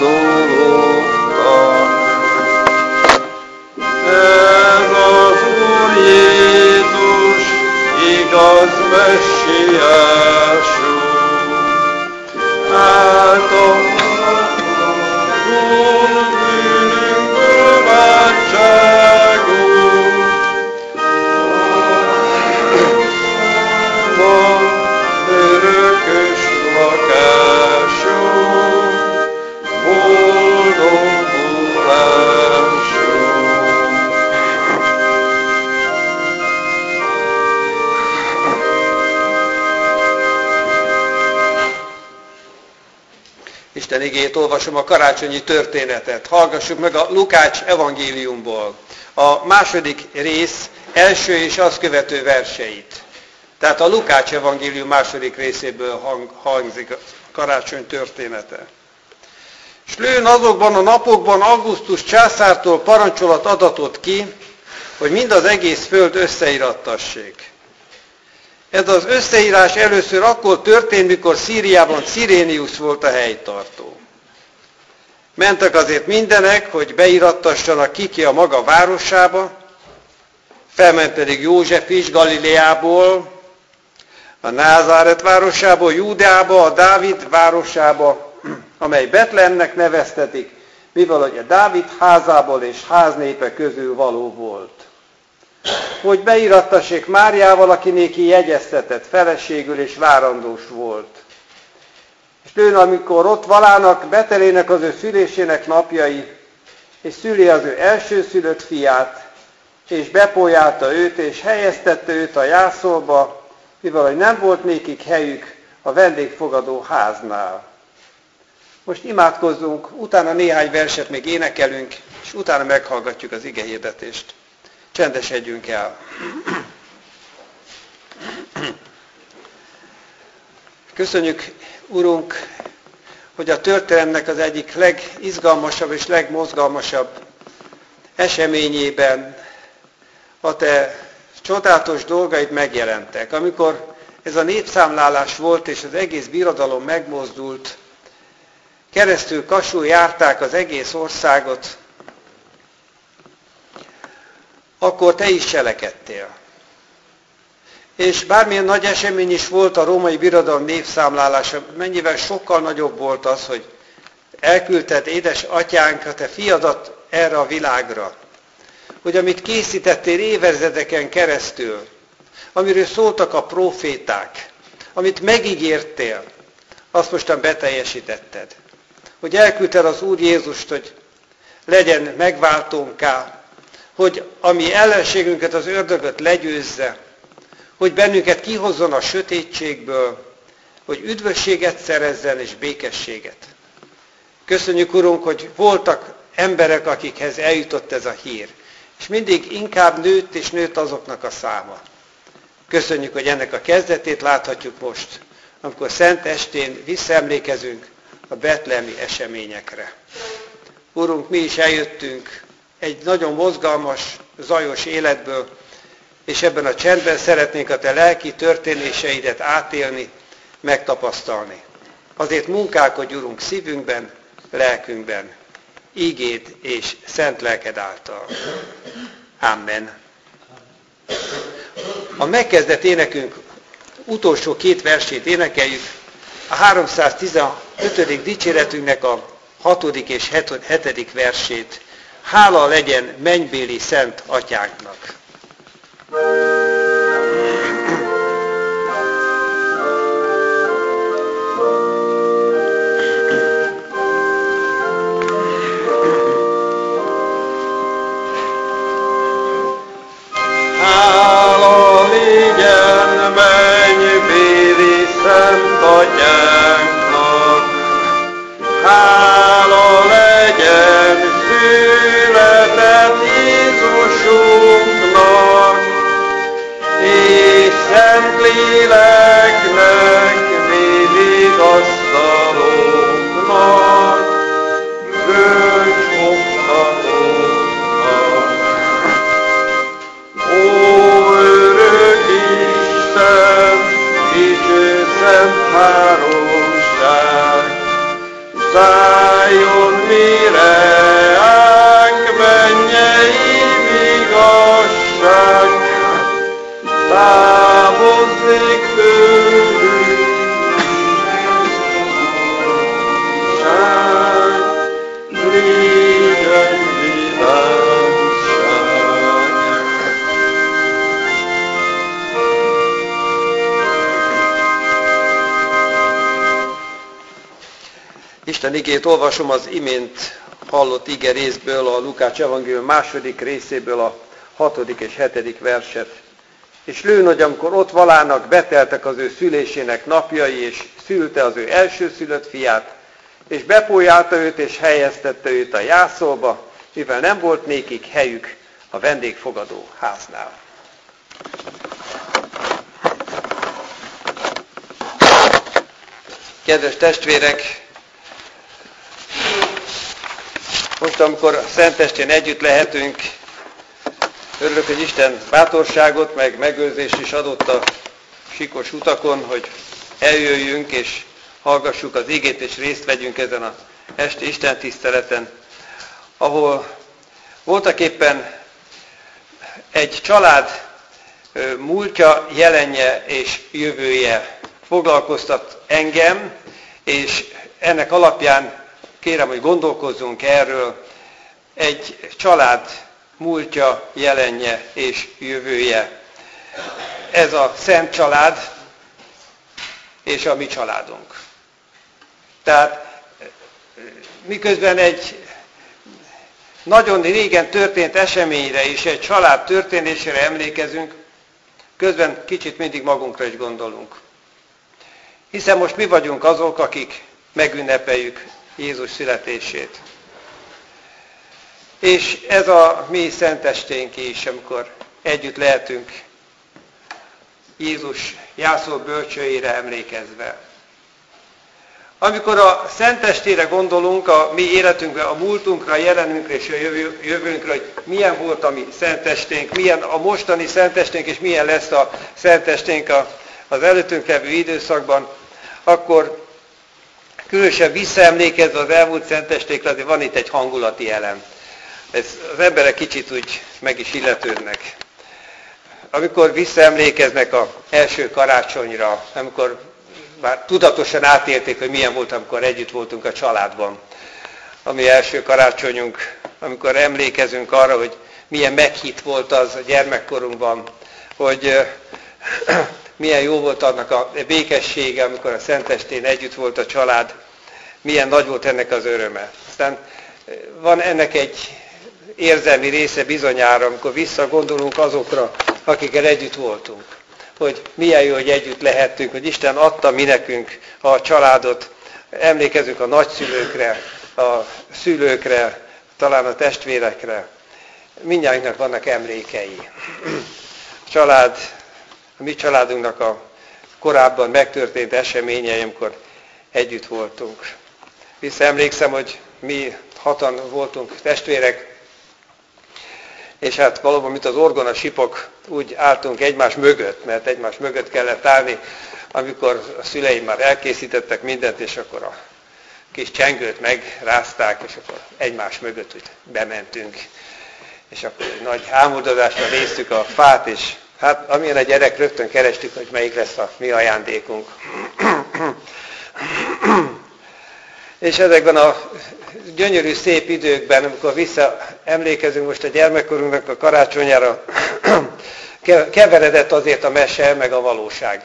szólottak. Ez az Úr Jézus, igaz messiásunk, bűnünk váltságunk, van örökös lakásunk, boldogulásunk. Isten igéjét olvasom, a karácsonyi történetet. Hallgassuk meg a Lukács evangéliumból. A második rész első és azt követő verseit. Tehát a Lukács evangélium második részéből hangzik a karácsony története. És lőn azokban a napokban Augustus császártól parancsolat adatott ki, hogy mind az egész föld összeírattassék. Ez az összeírás először akkor történt, mikor Szíriában Cirénius volt a helytartó. Mentek azért mindenek, hogy beírattassanak ki a maga városába, felment pedig József is Galileából, a Názáret városából, Júdeába, a Dávid városába, amely Betlehemnek neveztetik, mivel hogy a Dávid házából és háznépe közül való volt. Hogy beírattassék Máriával, aki néki jegyeztetett feleségül és várandós volt. És lőn, amikor ott valának Betelének az ő szülésének napjai, és szüli az ő elsőszülött fiát, és bepójálta őt, és helyeztette őt a jászolba, mivel hogy nem volt nékik helyük a vendégfogadó háznál. Most imádkozzunk, utána néhány verset még énekelünk, és utána meghallgatjuk az igehirdetést. Csendesedjünk el. Köszönjük, Urunk, hogy a történelemnek az egyik legizgalmasabb és legmozgalmasabb eseményében a Te csodálatos dolgaid megjelentek. Amikor ez a népszámlálás volt, és az egész birodalom megmozdult, keresztül kasul járták az egész országot, akkor Te is cselekedtél. És bármilyen nagy esemény is volt a római birodalom népszámlálása, mennyivel sokkal nagyobb volt az, hogy elküldted édes atyánk, a Te fiadat erre a világra. Hogy amit készítettél évezredeken keresztül, amiről szóltak a próféták, amit megígértél, azt mostan beteljesítetted. Hogy elküldted az Úr Jézust, hogy legyen megváltónká, hogy ami ellenségünket, az ördögöt legyőzze, hogy bennünket kihozzon a sötétségből, hogy üdvösséget szerezzen és békességet. Köszönjük, Urunk, hogy voltak emberek, akikhez eljutott ez a hír, és mindig inkább nőtt és nőtt azoknak a száma. Köszönjük, hogy ennek a kezdetét láthatjuk most, amikor Szent Estén visszaemlékezünk a betlehemi eseményekre. Urunk, mi is eljöttünk egy nagyon mozgalmas, zajos életből, és ebben a csendben szeretnénk a Te lelki történéseidet átélni, megtapasztalni. Azért munkálkodj, Urunk, szívünkben, lelkünkben, ígéd és szent lelked által. Amen. A megkezdett énekünk utolsó két versét énekeljük, a 315. dicséretünknek a 6. és 7. versét. Hála legyen mennybéli szent atyánknak! Hála legyen mennybéli szent atyánknak! Hála legyen született Jézusunknak, és Szent Léleknek, végigasztalunknak, bölcs oktatónknak. Ó, örök Isten, dicső szent három, Isten igét olvasom az imént hallott ige részből, a Lukács evangélium második részéből a 6. és 7. verset. És lőn, hogy amikor ott valának, beteltek az ő szülésének napjai, és szülte az ő elsőszülött fiát, és bepójálta őt, és helyeztette őt a jászolba, mivel nem volt nékik helyük a vendégfogadó háznál. Kedves testvérek! Most, amikor a Szentestén együtt lehetünk, örülök, hogy Isten bátorságot, meg megőrzést is adott a sikos utakon, hogy eljöjjünk és hallgassuk az igét, és részt vegyünk ezen az esti Isten tiszteleten, ahol voltaképpen egy család múltja, jelenje és jövője foglalkoztat engem, és ennek alapján kérem, hogy gondolkozzunk erről. Egy család múltja, jelenje és jövője. Ez a szent család és a mi családunk. Tehát miközben egy nagyon régen történt eseményre és egy család történésére emlékezünk, közben kicsit mindig magunkra is gondolunk. Hiszen most mi vagyunk azok, akik megünnepeljük Jézus születését. És ez a mi szentesténk is, amikor együtt lehetünk Jézus jászol bölcsőjére emlékezve. Amikor a szentestére gondolunk, a mi életünkre, a múltunkra, a jelenünkre és a jövőnkre, hogy milyen volt a mi szentesténk, milyen a mostani szentesténk, és milyen lesz a szentesténk az előttünk levő időszakban, akkor különösen visszaemlékezve az elmúlt szentestékre, azért van itt egy hangulati elem. Az emberek kicsit úgy meg is illetődnek. Amikor visszaemlékeznek az első karácsonyra, amikor már tudatosan átélték, hogy milyen volt, amikor együtt voltunk a családban. A mi első karácsonyunk, amikor emlékezünk arra, hogy milyen meghitt volt az a gyermekkorunkban, hogy milyen jó volt annak a békessége, amikor a Szentestén együtt volt a család, milyen nagy volt ennek az öröme. Aztán van ennek egy érzelmi része bizonyára, amikor visszagondolunk azokra, akikkel együtt voltunk. Hogy milyen jó, hogy együtt lehettünk, hogy Isten adta mi nekünk a családot. Emlékezünk a nagyszülőkre, a szülőkre, talán a testvérekre. Mindnyájunknak vannak emlékei. A mi családunknak a korábban megtörtént eseményei, amikor együtt voltunk. Visszaemlékszem, hogy mi 6-an voltunk testvérek, és hát valóban, mint az orgona sipok, úgy álltunk egymás mögött, mert egymás mögött kellett állni, amikor a szüleim már elkészítettek mindent, és akkor a kis csengőt megrázták, és akkor egymás mögött úgy bementünk. És akkor egy nagy ámuldozással néztük a fát, és hát amilyen a gyerek, rögtön kerestük, hogy melyik lesz a mi ajándékunk. És ezekben a gyönyörű, szép időkben, amikor visszaemlékezünk most a gyermekkorunknak a karácsonyára, keveredett azért a mese, meg a valóság.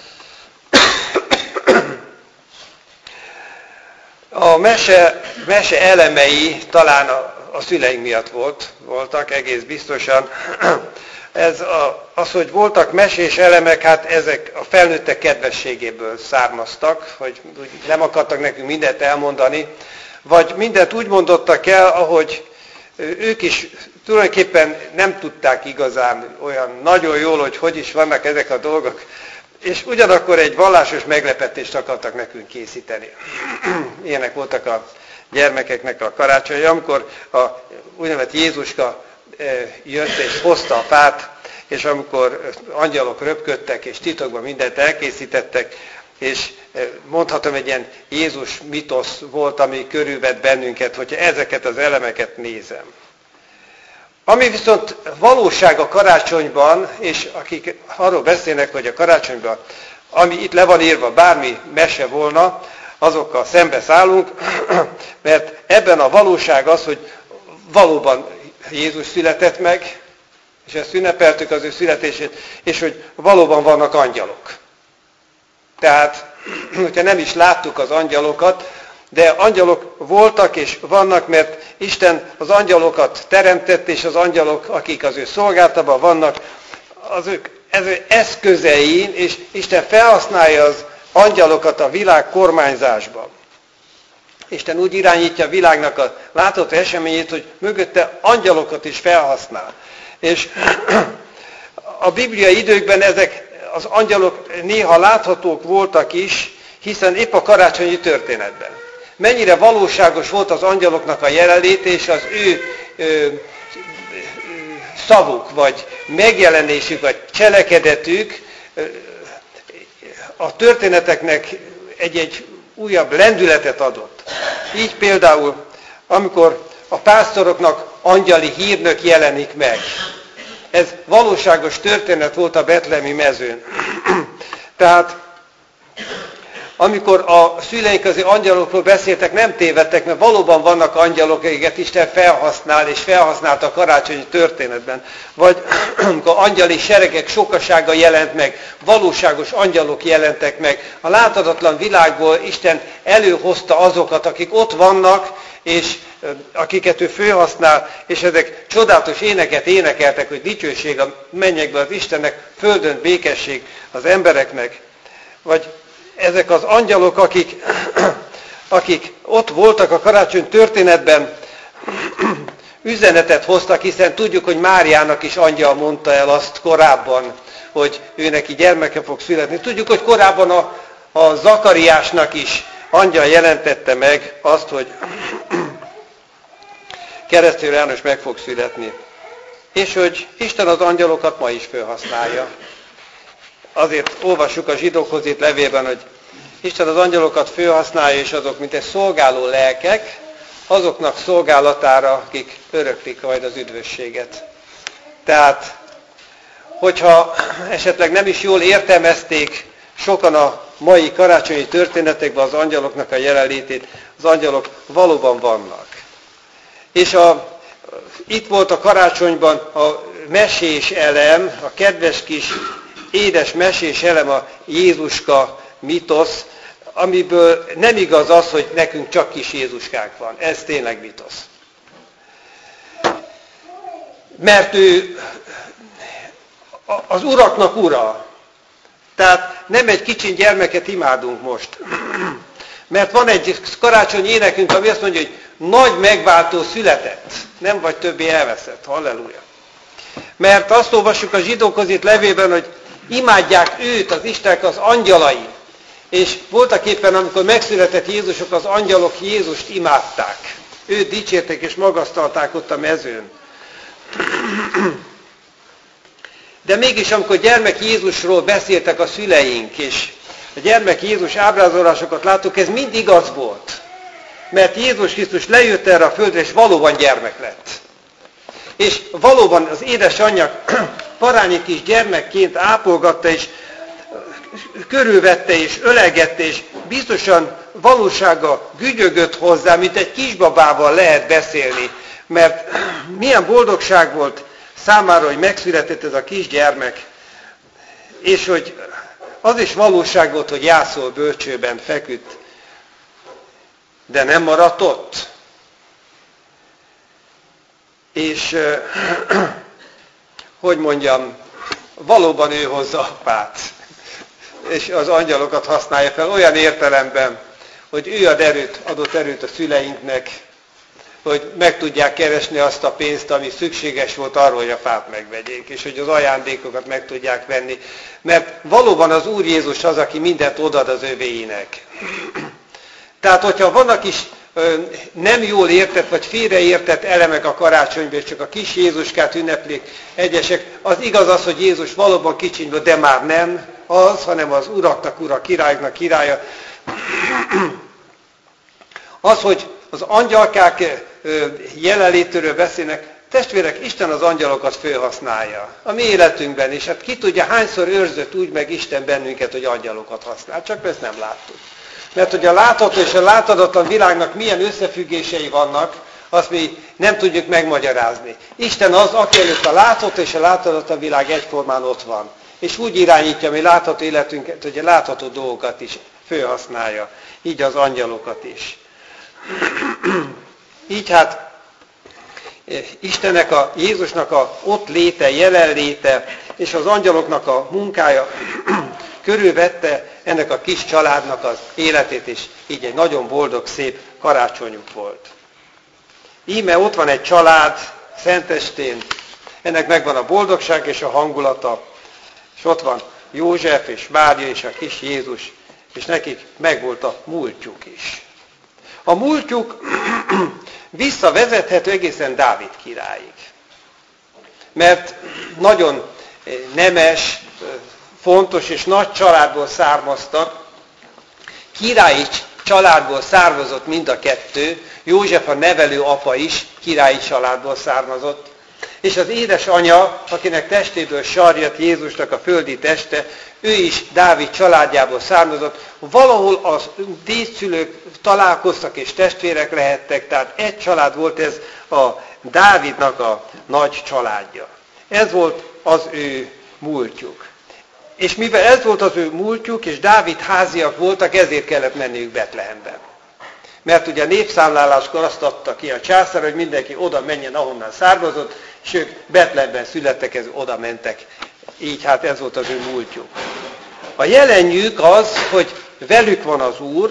A mese elemei talán a szüleink miatt voltak, egész biztosan. Az, hogy voltak mesés elemek, hát ezek a felnőttek kedvességéből származtak, hogy nem akartak nekünk mindent elmondani, vagy mindent úgy mondottak el, ahogy ők is tulajdonképpen nem tudták igazán olyan nagyon jól, hogy is vannak ezek a dolgok, és ugyanakkor egy vallásos meglepetést akartak nekünk készíteni. Ilyenek voltak a gyermekeknek a karácsonyi, amikor a úgynevezett Jézuska jött és hozta a fát, és amikor angyalok röpködtek, és titokban mindent elkészítettek, és mondhatom, egy ilyen Jézus mitosz volt, ami körülvett bennünket, hogyha ezeket az elemeket nézem. Ami viszont valóság a karácsonyban, és akik arról beszélnek, hogy a karácsonyban, ami itt le van írva, bármi mese volna, azokkal szembe szállunk, mert ebben a valóság az, hogy valóban Jézus született meg, és ezt ünnepeltük az ő születését, és hogy valóban vannak angyalok. Tehát, hogyha nem is láttuk az angyalokat, de angyalok voltak és vannak, mert Isten az angyalokat teremtett, és az angyalok, akik az ő szolgálatában vannak, az ő eszközei, és Isten felhasználja az angyalokat a világ kormányzásban. Isten úgy irányítja a világnak a látható eseményét, hogy mögötte angyalokat is felhasznál. És a bibliai időkben ezek az angyalok néha láthatók voltak is, hiszen épp a karácsonyi történetben. Mennyire valóságos volt az angyaloknak a jelenléte, és az ő szavuk, vagy megjelenésük, vagy cselekedetük a történeteknek egy újabb lendületet adott. Így például, amikor a pásztoroknak angyali hírnök jelenik meg. Ez valóságos történet volt a betlehemi mezőn. Tehát, amikor a szüleink az angyalokról beszéltek, nem tévedtek, mert valóban vannak angyalok, akiket Isten felhasznál, és felhasznált a karácsonyi történetben. Vagy amikor angyali seregek sokasága jelent meg, valóságos angyalok jelentek meg. A láthatatlan világból Isten előhozta azokat, akik ott vannak, és akiket ő felhasznál, és ezek csodálatos éneket énekeltek, hogy dicsőség a mennyekben az Istennek, földön békesség az embereknek. Vagy ezek az angyalok, akik ott voltak a karácsony történetben, üzenetet hoztak, hiszen tudjuk, hogy Máriának is angyal mondta el azt korábban, hogy ő neki gyermeke fog születni. Tudjuk, hogy korábban a Zakariásnak is angyal jelentette meg azt, hogy keresztül János meg fog születni. És hogy Isten az angyalokat ma is felhasználja. Azért olvassuk a zsidókhoz itt levélben, hogy Isten az angyalokat felhasználja, és azok, mint egy szolgáló lelkek, azoknak szolgálatára, akik öröklik majd az üdvösséget. Tehát, hogyha esetleg nem is jól értelmezték sokan a mai karácsonyi történetekben az angyaloknak a jelenlétét, az angyalok valóban vannak. És itt volt a karácsonyban a mesés elem, a kedves kis édes mesés elem, a Jézuska mitosz, amiből nem igaz az, hogy nekünk csak kis Jézuskánk van. Ez tényleg mitosz. Mert ő az uraknak ura. Tehát nem egy kicsi gyermeket imádunk most. Mert van egy karácsonyi énekünk, ami azt mondja, hogy nagy megváltó született. Nem vagy többé elveszett. Halleluja. Mert azt olvassuk a zsidókhoz itt levélben, hogy imádják őt, az Istennek az angyalai. És voltak éppen, amikor megszületett Jézusok, az angyalok Jézust imádták. Őt dicsérték és magasztalták ott a mezőn. De mégis, amikor gyermek Jézusról beszéltek a szüleink, és a gyermek Jézus ábrázolásokat láttuk, ez mind igaz volt. Mert Jézus Krisztus lejött erre a földre, és valóban gyermek lett. És valóban az édesanyja parányi kis gyermekként ápolgatta, és körülvette, és ölegette, és biztosan valósága gügyögött hozzá, mint egy kisbabával lehet beszélni. Mert milyen boldogság volt számára, hogy megszületett ez a kisgyermek, és hogy az is valóság volt, hogy Jászol bölcsőben feküdt, de nem maradt ott. És, hogy mondjam, valóban ő hozza apát, és az angyalokat használja fel olyan értelemben, hogy ő adott erőt a szüleinknek, hogy meg tudják keresni azt a pénzt, ami szükséges volt arra, hogy a fát megvegyék, és hogy az ajándékokat meg tudják venni. Mert valóban az Úr Jézus az, aki mindent odad az övéinek. Tehát, hogyha vannak is nem jól értett, vagy félreértett elemek a karácsonyban, és csak a kis Jézuskát ünneplik egyesek, az igaz az, hogy Jézus valóban kicsiny volt, de már nem az, hanem az uraknak ura, királyoknak királya. Az, hogy az angyalkák jelenlétéről beszélnek, testvérek, Isten az angyalokat felhasználja a mi életünkben, és hát ki tudja, hányszor őrzött úgy meg Isten bennünket, hogy angyalokat használ, csak ezt nem láttuk. Mert hogy a látható és a láthatatlan világnak milyen összefüggései vannak, azt mi nem tudjuk megmagyarázni. Isten az, aki előtt a látható és a láthatatlan világ egyformán ott van. És úgy irányítja a mi látható életünket, hogy a látható dolgokat is felhasználja. Így az angyalokat is. Így hát Istennek, Jézusnak a ott léte, jelenléte és az angyaloknak a munkája körülvette ennek a kis családnak az életét, és így egy nagyon boldog, szép karácsonyuk volt. Íme ott van egy család szentestén, ennek megvan a boldogság és a hangulata, és ott van József és Mária és a kis Jézus, és nekik megvolt a múltjuk is. A múltjuk visszavezethető egészen Dávid királyig. Mert nagyon nemes, fontos és nagy családból származtak, királyi családból származott mind a kettő, József a nevelő apa is királyi családból származott, és az édesanyja, akinek testéből sarjat Jézusnak a földi teste, ő is Dávid családjából származott. Valahol a dédszülők találkoztak és testvérek lehettek, tehát egy család volt ez a Dávidnak a nagy családja. Ez volt az ő múltjuk. És mivel ez volt az ő múltjuk, és Dávid háziak voltak, ezért kellett menniük Betlehembe. Mert ugye a népszámláláskor azt adta ki a császár, hogy mindenki oda menjen, ahonnan származott, és ők Betlehemben születtek, ez oda mentek. Így hát ez volt az ő múltjuk. A jelenjük az, hogy velük van az Úr.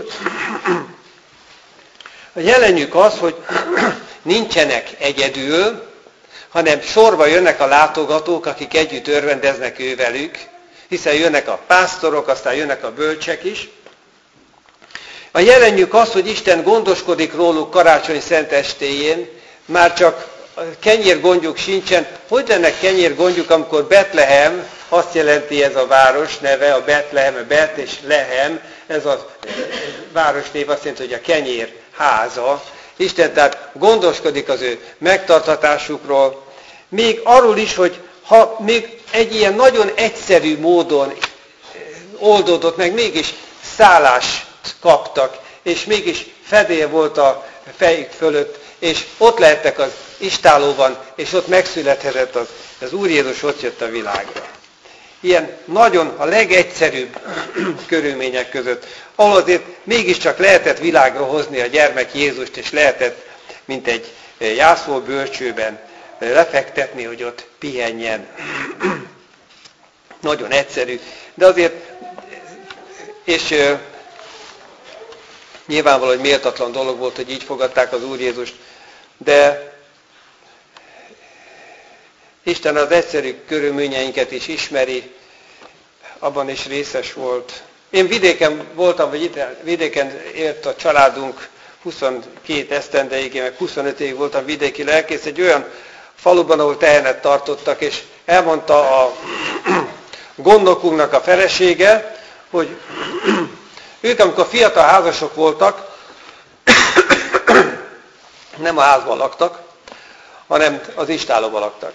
A jelenjük az, hogy nincsenek egyedül, hanem sorba jönnek a látogatók, akik együtt örvendeznek ővelük, hiszen jönnek a pásztorok, aztán jönnek a bölcsek is. A jelenjük az, hogy Isten gondoskodik róluk karácsony szentestéjén, már csak kenyérgondjuk sincsen. Hogy lenne kenyérgondjuk, amikor Betlehem, azt jelenti ez a város neve, a Betlehem, a Bet és Lehem, ez a városnév azt jelenti, hogy a kenyér háza. Isten tehát gondoskodik az ő megtartatásukról, még arról is, hogy ha még egy ilyen nagyon egyszerű módon oldódott meg, mégis szállást kaptak, és mégis fedél volt a fejük fölött, és ott lehettek az istállóban, és ott megszülethetett az Úr Jézus, ott jött a világra. Ilyen nagyon a legegyszerűbb körülmények között, ahol azért mégiscsak lehetett világra hozni a gyermek Jézust, és lehetett, mint egy jászol bölcsőben lefektetni, hogy ott pihenjen. Nagyon egyszerű, de azért, és nyilvánvaló, hogy méltatlan dolog volt, hogy így fogadták az Úr Jézust, de Isten az egyszerű körülményeinket is ismeri, abban is részes volt. Én vidéken voltam, vagy itt vidéken élt a családunk 22 esztendeig, én meg 25 évig voltam vidéki lelkész, egy olyan faluban, ahol tehenet tartottak, és elmondta a gondnokunknak a felesége, hogy ők, amikor fiatal házasok voltak, nem a házban laktak, hanem az istállóban laktak.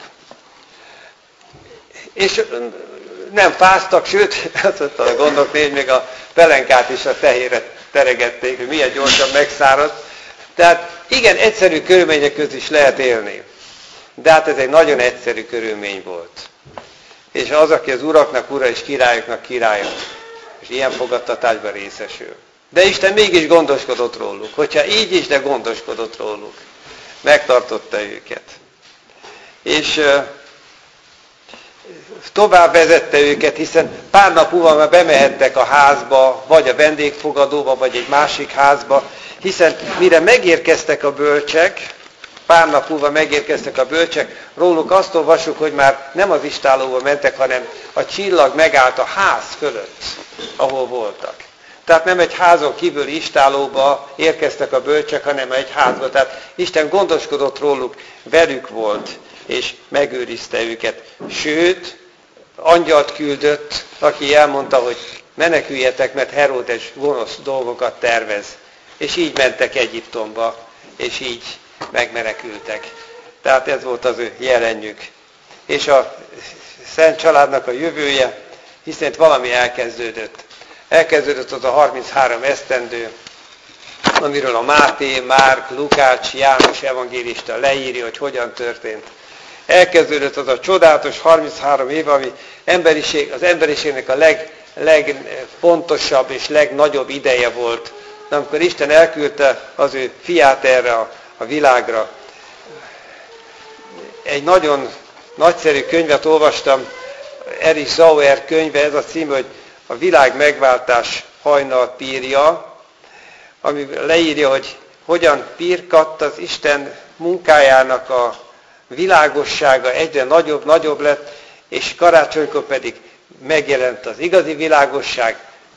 És nem fáztak, sőt, azt mondta a gondnokné, még a pelenkát is a tehére teregették, hogy milyen gyorsan megszáradt. Tehát igen, egyszerű körülmények között is lehet élni. De hát ez egy nagyon egyszerű körülmény volt. És az, aki az uraknak ura és királyoknak királya, és ilyen fogadtatásban részesül. De Isten mégis gondoskodott róluk. Hogyha így is, de gondoskodott róluk. Megtartotta őket. És tovább vezette őket, hiszen pár nap múlva már bemehettek a házba, vagy a vendégfogadóba, vagy egy másik házba, hiszen mire megérkeztek a bölcsek, pár nap múlva megérkeztek a bölcsek, róluk azt olvassuk, hogy már nem az istállóba mentek, hanem a csillag megállt a ház fölött, ahol voltak. Tehát nem egy házon kívüli istállóba érkeztek a bölcsek, hanem egy házba. Tehát Isten gondoskodott róluk, velük volt, és megőrizte őket. Sőt, angyalt küldött, aki elmondta, hogy meneküljetek, mert Heródes gonosz dolgokat tervez. És így mentek Egyiptomba, és így megmenekültek. Tehát ez volt az ő jelenjük. És a Szent Családnak a jövője, hiszen itt valami elkezdődött. Elkezdődött az a 33 esztendő, amiről a Máté, Márk, Lukács, János evangélista leírja, hogy hogyan történt. Elkezdődött az a csodálatos 33 év, ami az emberiségnek a legfontosabb és legnagyobb ideje volt de amikor Isten elküldte az ő fiát erre a világra, egy nagyon nagyszerű könyvet olvastam, Erich Sauer könyve, ez a cím, hogy a világ megváltás hajnalpírja, ami leírja, hogy hogyan pirkadt az Isten munkájának a világossága, egyre nagyobb lett, és karácsonykor pedig megjelent az igazi világosság,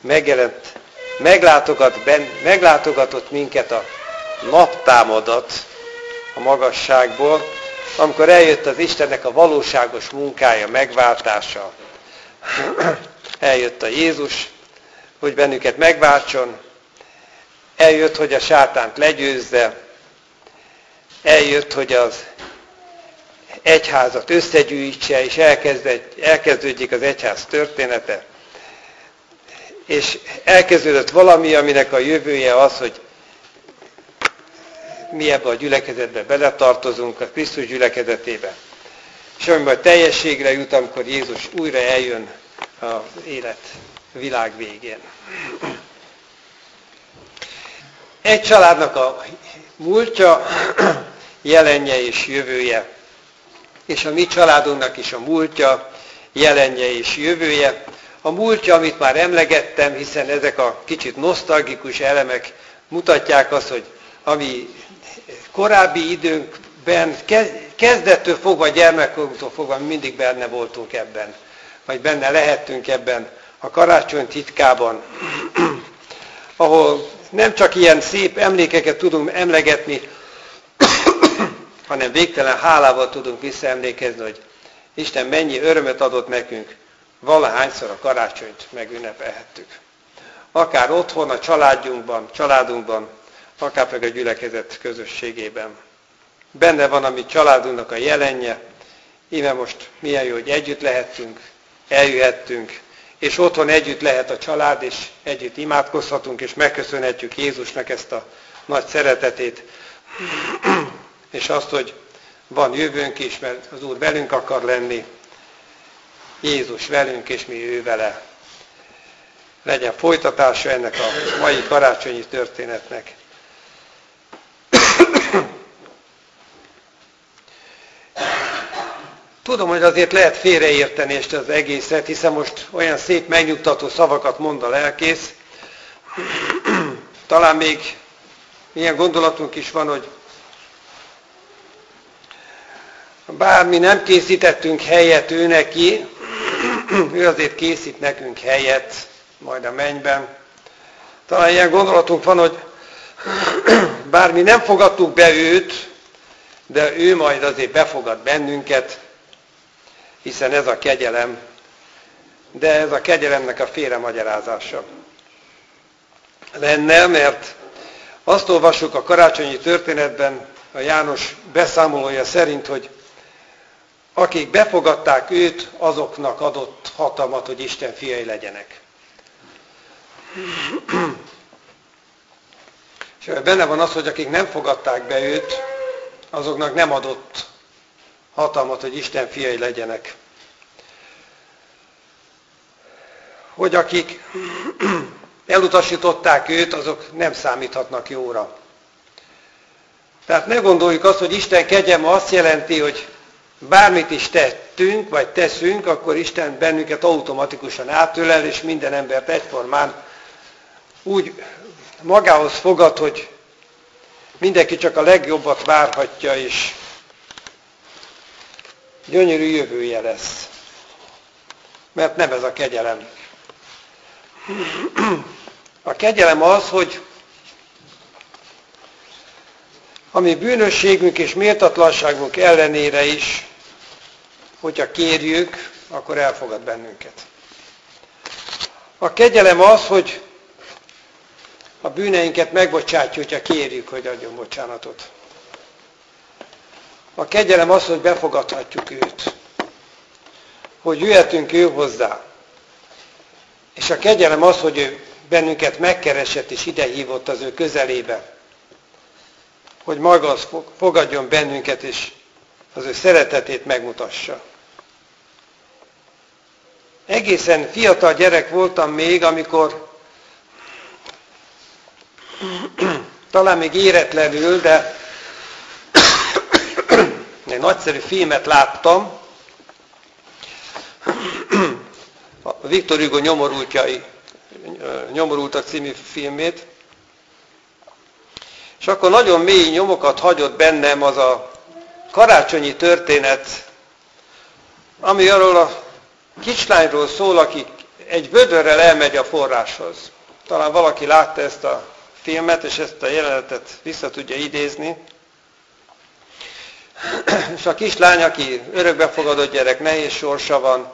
meglátogatott minket a naptámadat a magasságból, amikor eljött az Istennek a valóságos munkája, megváltása. Eljött a Jézus, hogy bennünket megváltson, eljött, hogy a sátánt legyőzze, eljött, hogy az egyházat összegyűjtse, és elkezdődjék az egyház története. És elkezdődött valami, aminek a jövője az, hogy mi ebbe a gyülekezetbe beletartozunk, a Krisztus gyülekezetébe. És amikor teljességre jut, amikor Jézus újra eljön az élet világ végén. Egy családnak a múltja, jelenje és jövője. És a mi családunknak is a múltja, jelenje és jövője. A múltja, amit már emlegettem, hiszen ezek a kicsit nosztalgikus elemek mutatják azt, hogy ami korábbi időnkben, kezdettől fogva, gyermekkorunktól fogva mindig benne voltunk ebben, vagy benne lehettünk ebben a karácsony titkában, ahol nem csak ilyen szép emlékeket tudunk emlegetni, hanem végtelen hálával tudunk visszaemlékezni, hogy Isten mennyi örömöt adott nekünk, valahányszor a karácsonyt megünnepelhettük. Akár otthon, a családunkban, akár meg a gyülekezet közösségében. Benne van a mi családunknak a jelenje, íme most milyen jó, hogy együtt lehettünk, eljöhettünk, és otthon együtt lehet a család, és együtt imádkozhatunk, és megköszönhetjük Jézusnak ezt a nagy szeretetét, és azt, hogy van jövőnk is, mert az Úr velünk akar lenni, Jézus velünk, és mi ő vele. Legyen folytatása ennek a mai karácsonyi történetnek. Tudom, hogy azért lehet félreérteni ezt az egészet, hiszen most olyan szép megnyugtató szavakat mond a lelkész. Talán még ilyen gondolatunk is van, hogy bár mi nem készítettünk helyet ő neki, ő azért készít nekünk helyet majd a mennyben. Talán ilyen gondolatunk van, hogy bár mi nem fogadtuk be őt, de ő majd azért befogad bennünket, hiszen ez a kegyelem, de ez a kegyelemnek a félremagyarázása lenne, mert azt olvassuk a karácsonyi történetben, a János beszámolója szerint, hogy akik befogadták őt, azoknak adott hatalmat, hogy Isten fiai legyenek. És benne van az, hogy akik nem fogadták be őt, azoknak nem adott hatalmat, hogy Isten fiai legyenek. Hogy akik elutasították őt, azok nem számíthatnak jóra. Tehát ne gondoljuk azt, hogy Isten kegyelme azt jelenti, hogy bármit is tettünk, vagy teszünk, akkor Isten bennünket automatikusan átölel, és minden embert egyformán úgy magához fogad, hogy mindenki csak a legjobbat várhatja, és gyönyörű jövője lesz. Mert nem ez a kegyelem. A kegyelem az, hogy a mi bűnösségünk és méltatlanságunk ellenére is, hogyha kérjük, akkor elfogad bennünket. A kegyelem az, hogy a bűneinket megbocsátja, hogyha kérjük, hogy adjon bocsánatot. A kegyelem az, hogy befogadhatjuk őt. Hogy jöhetünk ő hozzá. És a kegyelem az, hogy ő bennünket megkeresett és idehívott az ő közelébe. Hogy maga az fogadjon bennünket, és az ő szeretetét megmutassa. Egészen fiatal gyerek voltam még, amikor talán még éretlenül, de egy nagyszerű filmet láttam, a Victor Hugo Nyomorultak című filmét, és akkor nagyon mély nyomokat hagyott bennem az a karácsonyi történet, ami arról a kislányról szól, aki egy vödörrel elmegy a forráshoz. Talán valaki látta ezt a filmet, és ezt a jelenetet vissza tudja idézni. És a kislány, aki örökbefogadott gyerek, nehéz sorsa van,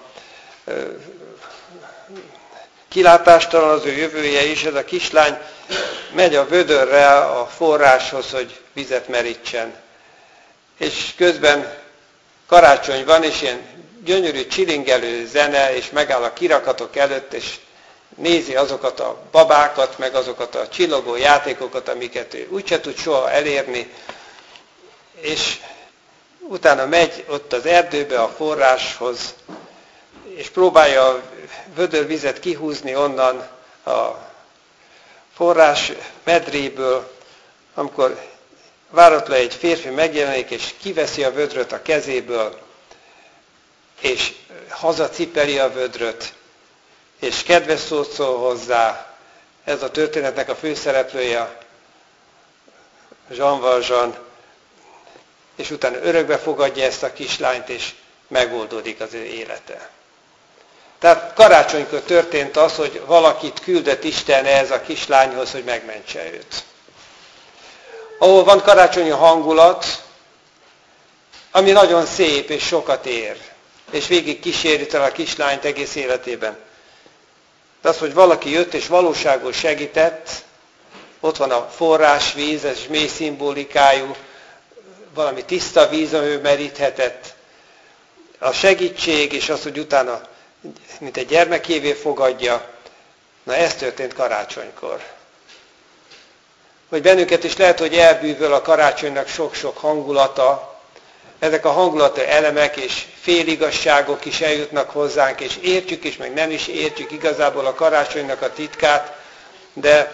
kilátástalan az ő jövője is, ez a kislány megy a vödörrel a forráshoz, hogy vizet merítsen. És közben karácsony van, és ilyen gyönyörű csilingelő zene, és megáll a kirakatok előtt, és nézi azokat a babákat, meg azokat a csillogó játékokat, amiket ő úgyse tud soha elérni, és utána megy ott az erdőbe, a forráshoz, és próbálja a vödörvizet kihúzni onnan a forrás medréből, amikor váratlanul egy férfi megjelenik, és kiveszi a vödröt a kezéből, és hazacipeli a vödröt, és kedves szót szól hozzá. Ez a történetnek a főszereplője, Jean Valjean, és utána örökbe fogadja ezt a kislányt, és megoldódik az ő élete. Tehát karácsonykor történt az, hogy valakit küldött Isten ehhez a kislányhoz, hogy megmentse őt. Ahol van karácsonyi hangulat, ami nagyon szép és sokat ér, és végig kíséri el a kislányt egész életében. De az, hogy valaki jött és valóságos segített, ott van a forrásvíz, ez mély szimbolikájú, valami tiszta víz, ami meríthetett. A segítség, és az, hogy utána, mint egy gyermekévé fogadja, na ez történt karácsonykor. Hogy bennünket is lehet, hogy elbűvöl a karácsonynak sok-sok hangulata, ezek a hangulata elemek és féligasságok is eljutnak hozzánk, és értjük is, meg nem is értjük igazából a karácsonynak a titkát, de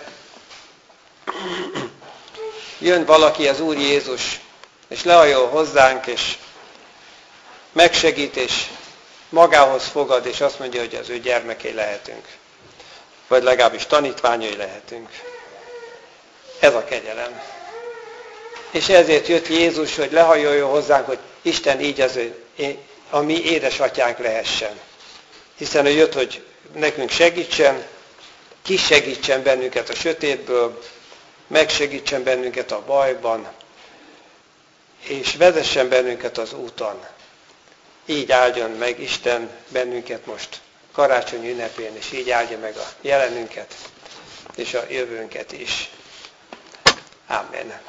jön valaki, az Úr Jézus, és lehajol hozzánk, és megsegít, és magához fogad, és azt mondja, hogy az ő gyermekei lehetünk. Vagy legalábbis tanítványai lehetünk. Ez a kegyelem. És ezért jött Jézus, hogy lehajoljon hozzánk, hogy Isten így a mi édesatyánk lehessen. Hiszen ő jött, hogy nekünk segítsen, kisegítsen bennünket a sötétből, megsegítsen bennünket a bajban, és vezessen bennünket az úton. Így áldjon meg Isten bennünket most karácsony ünnepén, és így áldja meg a jelenünket, és a jövőnket is. Amen.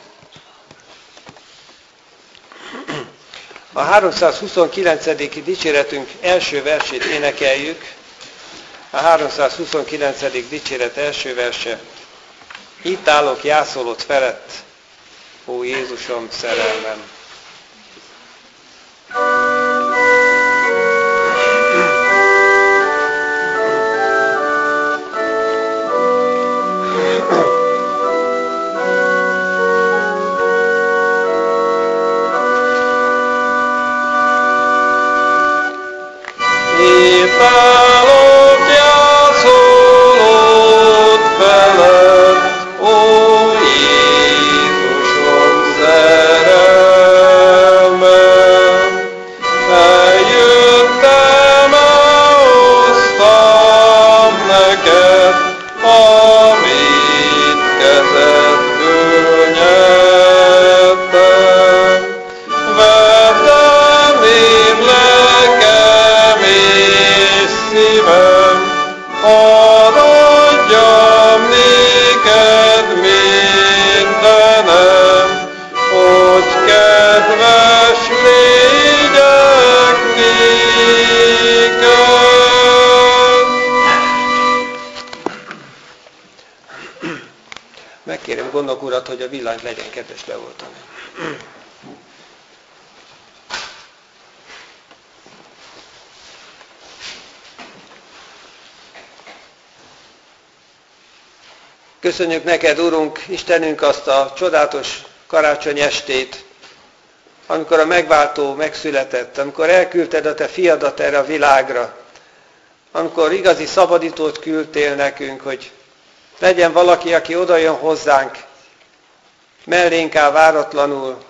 A 329. dicséretünk első versét énekeljük. A 329. dicséret első verse. Itt állok jászolod felett, ó Jézusom, szerelmem. Megkérem gondok urat, hogy a villanyt legyen kedves leoltani. Köszönjük neked, Urunk, Istenünk, azt a csodálatos karácsony estét, amikor a megváltó megszületett, amikor elküldted a te fiadat erre a világra, amikor igazi szabadítót küldtél nekünk, hogy legyen valaki, aki odajön hozzánk, mellénk áll váratlanul,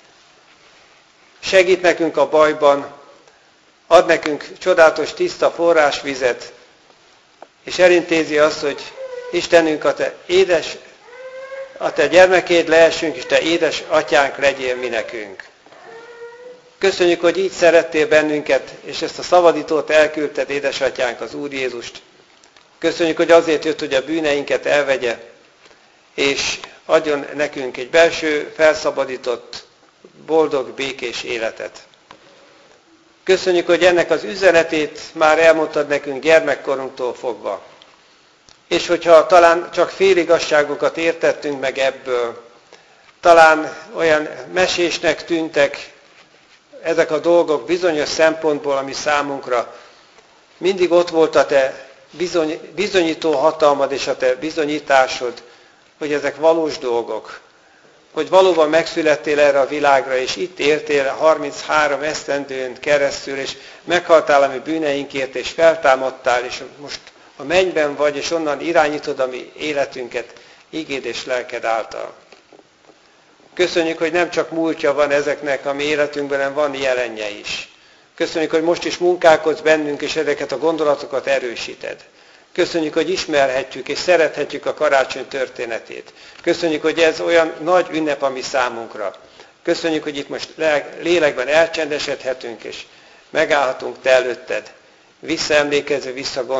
segít nekünk a bajban, ad nekünk csodálatos tiszta forrásvizet, és elintézi azt, hogy Istenünk, a te gyermekéd lehessünk, és te édes atyánk legyél mi nekünk. Köszönjük, hogy így szerettél bennünket, és ezt a szabadítót elküldted, édesatyánk, az Úr Jézust. Köszönjük, hogy azért jött, hogy a bűneinket elvegye, és adjon nekünk egy belső, felszabadított, boldog, békés életet. Köszönjük, hogy ennek az üzenetét már elmondtad nekünk gyermekkorunktól fogva. És hogyha talán csak féligazságokat értettünk meg ebből, talán olyan mesésnek tűntek ezek a dolgok bizonyos szempontból, ami számunkra mindig ott volt a te bizonyító hatalmad és a te bizonyításod, hogy ezek valós dolgok, hogy valóban megszülettél erre a világra, és itt éltél 33 esztendőn keresztül, és meghaltál a mi bűneinkért, és feltámadtál, és most a mennyben vagy, és onnan irányítod a mi életünket igéd és lelked által. Köszönjük, hogy nem csak múltja van ezeknek a mi életünkben, hanem van jelenje is. Köszönjük, hogy most is munkálkodsz bennünk, és ezeket a gondolatokat erősíted. Köszönjük, hogy ismerhetjük és szerethetjük a karácsony történetét. Köszönjük, hogy ez olyan nagy ünnep a mi számunkra. Köszönjük, hogy itt most lélekben elcsendesedhetünk, és megállhatunk te előtted, visszaemlékezve,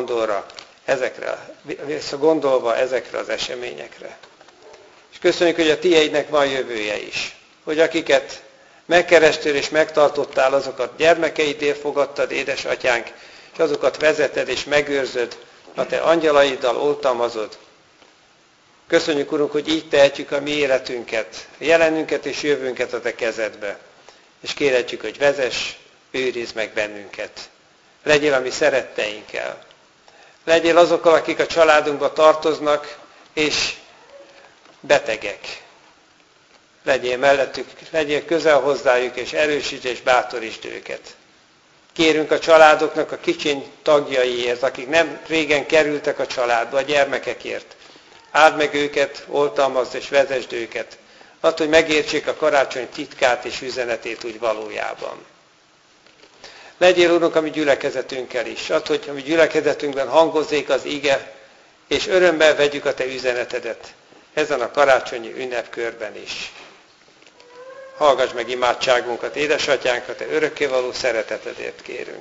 visszagondolva ezekre az eseményekre. És köszönjük, hogy a tieidnek van jövője is. Hogy akiket megkerestél és megtartottál, azokat gyermekeidél fogadtad, édesatyánk, és azokat vezeted és megőrzöd, a te angyalaiddal oltalmazod. Köszönjük, Urunk, hogy így tehetjük a mi életünket, a jelenünket és jövőnket a te kezedbe. És kérhetjük, hogy vezess, őrizd meg bennünket. Legyél a mi szeretteinkkel. Legyél azokkal, akik a családunkba tartoznak, és betegek. Legyél mellettük, legyél közel hozzájuk, és erősítsd és bátorítsd őket. Kérünk a családoknak a kicsiny tagjaiért, akik nem régen kerültek a családba, a gyermekekért. Áld meg őket, oltalmazd és vezesd őket. Add, hogy megértsék a karácsony titkát és üzenetét úgy valójában. Legyél, Urunk, a mi gyülekezetünkkel is. Add, hogy a mi gyülekezetünkben hangozzék az ige, és örömmel vegyük a te üzenetedet ezen a karácsonyi ünnepkörben is. Hallgass meg imádságunkat, édesatyánk, a te örökkévaló szeretetedért kérünk.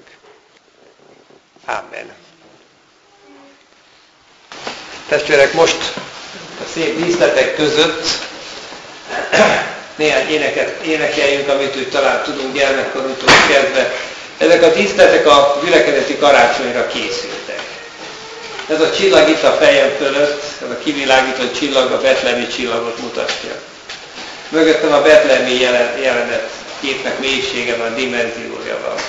Amen. Testvérek, most a szép díszletek között néhány éneket énekeljünk, amit úgy talán tudunk gyermekkorunktól kezdve. Ezek a díszletek a gyülekezeti karácsonyra készültek. Ez a csillag itt a fejem fölött, ez a kivilágított csillag a betlehemi csillagot mutatja. Mögöttem a betlehemi jelenet képnek mélysége van, dimenziója van.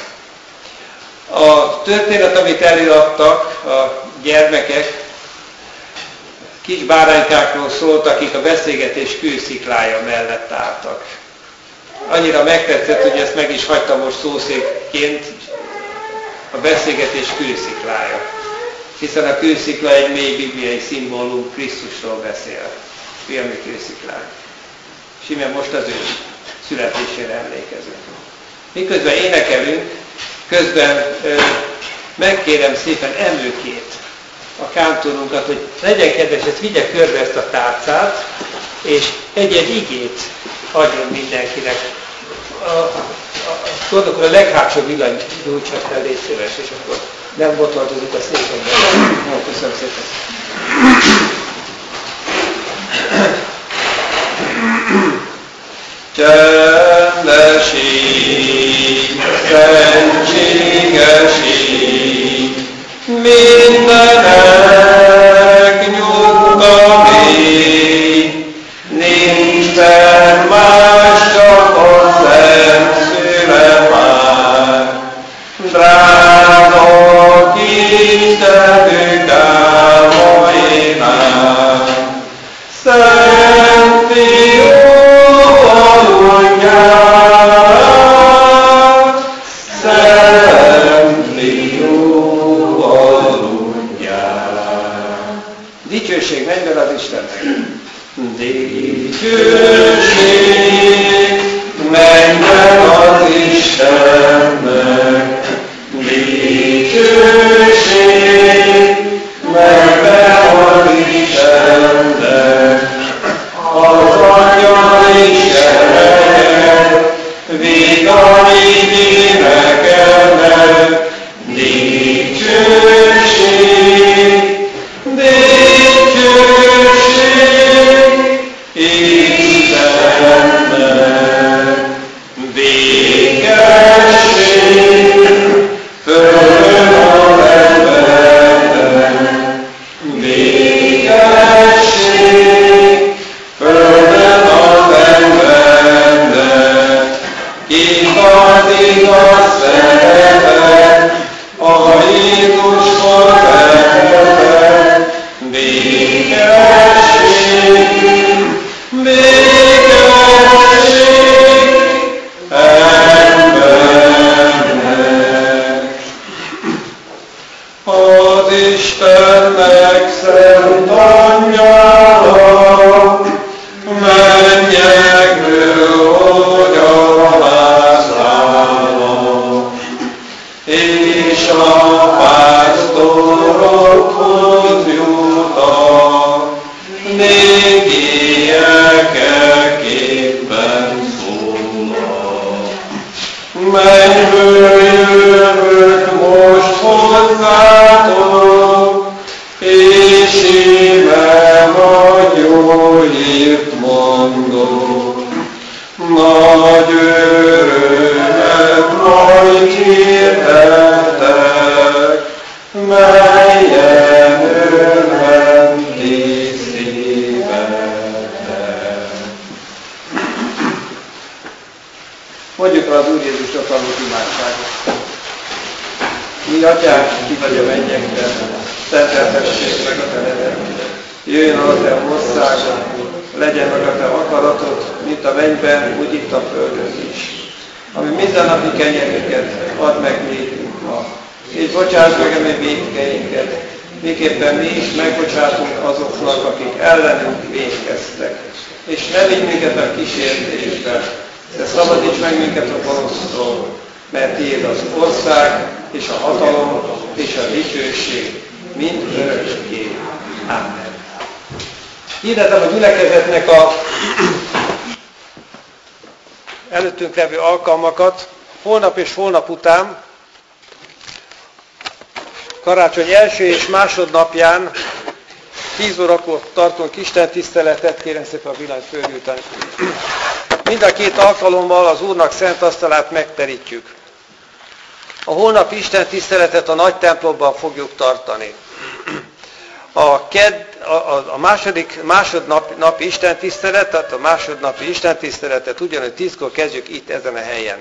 A történet, amit előadtak a gyermekek, kis báránykákról szólt, akik a beszélgetés kősziklája mellett álltak. Annyira megtetszett, hogy ezt meg is hagytam most szószékként, a beszélgetés kősziklája. Hiszen a kőszikla egy mély bibliai szimbólum, Krisztusról beszél. Ő a mi kősziklánk. És íme most az ő születésére emlékezünk. Miközben énekelünk, közben megkérem szépen emlőkét, a kántorunkat, hogy legyen kedves, ezt vigye körbe ezt a tárcát, és egy-egy igét adjon mindenkinek. Tudok, a leghátsó villany gyújtsak fel, légy szíves, és akkor nem botoltozik a székekben. Köszönöm szépen. Csendesígy, szentségesígy, mindenek nyugalmi, nincsen más, csak a Szent Szüle már. Drága Istenünk, álmainak, Dicsőség menjen az Istennek! Dicsőség menjen az Istennek! Dicsőség menjen az Istennek! Az Atya Istennek, vitai énekelnek! Dicsőség! Istennek, békesség, földön a embernek, békesség, földön az embernek, igaz szeretet, a Jézusról feltett, békesség, embernek. Az Istennek szent anyjára, mennyekből hogy a házába, és a pásztorokhoz jut a négiekképpen szólnak. Mennyből jövök most hozzátok, és íme nagy jó hírt mondok. Nagy örömet majd hirdetek, melyen örvendti szívetek. Mondjuk el az Úr Jézusra tanult imádságot. Mi atyánk, ki vagy a mennyekben, szenteltessék meg a te neved. Jöjjön a te országod, legyen meg a te akaratod, mint a mennyben, úgy itt a földön is. Ami mindennapi kenyerünket add meg nékünk ma, és bocsáss meg a mi vétkeinket, miképpen mi is megbocsátunk azoknak, akik ellenünk vétkeztek. És ne vigy minket a kísértésbe, de szabadíts meg minket a gonosztól, mert tiéd az ország, és a hatalom, és a dicsőség mind örökké. Amen. Hirdetem a gyülekezetnek a előttünk levő alkalmakat. Holnap és holnap után, karácsony első és másodnapján 10 órakor tartunk istentiszteletet, kérem szépen a villanyt fölgyújtani. Mind a két alkalommal az Úrnak szent asztalát megterítjük. A holnapi istentiszteletet a nagy templomban fogjuk tartani. A másodnapi istentisztelet, tehát a másodnapi istentiszteletet ugyanúgy 10-kor kezdjük itt ezen a helyen.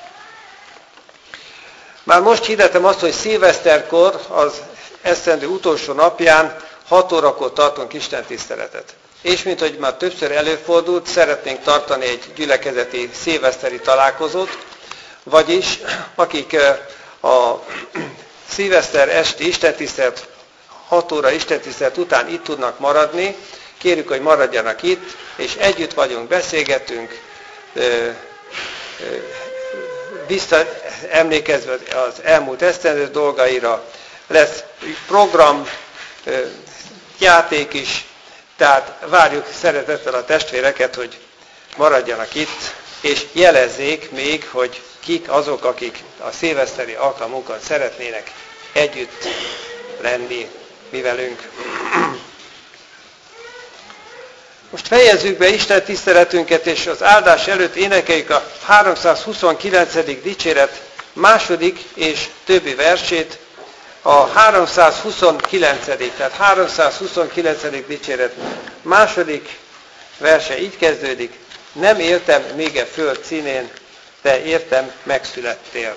Már most hirdetem azt, hogy szilveszterkor, az esztendő utolsó napján 6 órakor tartunk istentiszteletet. És mint hogy már többször előfordult, szeretnénk tartani egy gyülekezeti szilveszteri találkozót, vagyis akik a szilveszter esti istentisztelet 6 óra istentisztelet után itt tudnak maradni, kérjük, hogy maradjanak itt, és együtt vagyunk, beszélgetünk, emlékezve az elmúlt esztendő dolgaira, lesz program, játék is, tehát várjuk szeretettel a testvéreket, hogy maradjanak itt, és jelezzék még, hogy kik azok, akik a szilveszteri alkalmunkon szeretnének együtt lenni mi velünk. Most fejezzük be Isten tiszteletünket, és az áldás előtt énekeljük a 329. dicséret második és többi versét, a 329. tehát 329. dicséret második verse így kezdődik: nem éltem még e föld színén, te értem megszülettél.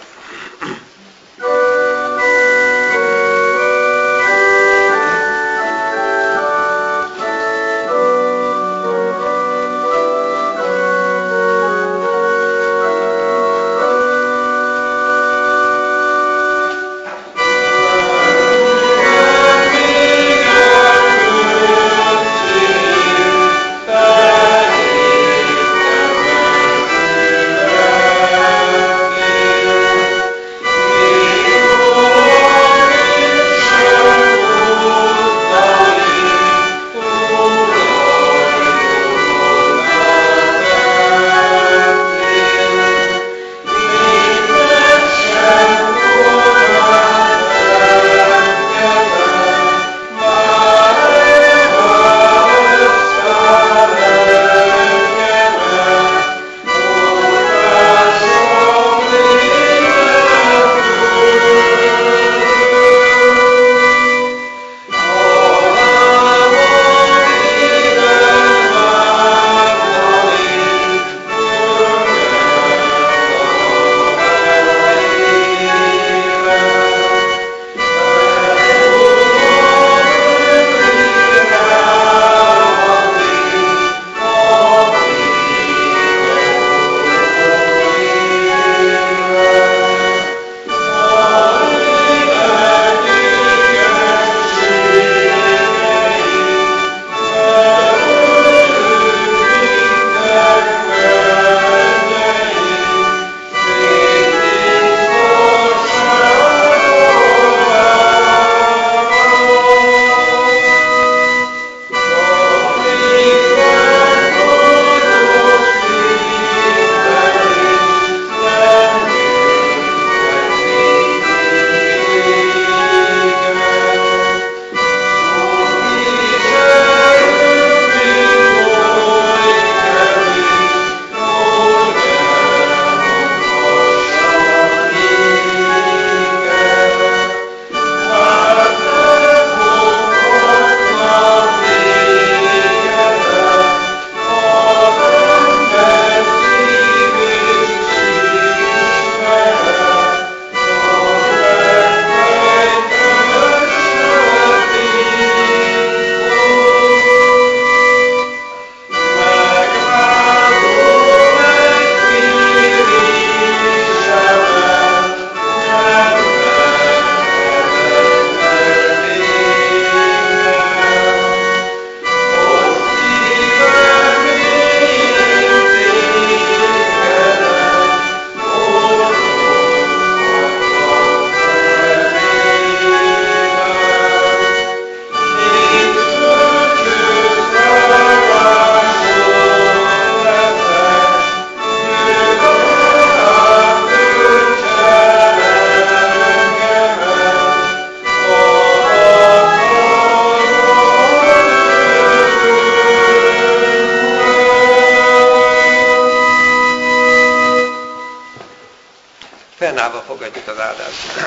Fennállva fogadjuk az áldást.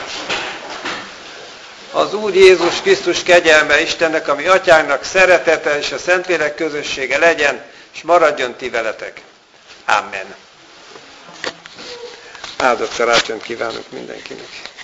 Az Úr Jézus Krisztus kegyelme Istennek, ami Atyánknak szeretete és a Szentlélek közössége legyen, és maradjon ti veletek. Amen. Áldott karácsonyt kívánok mindenkinek.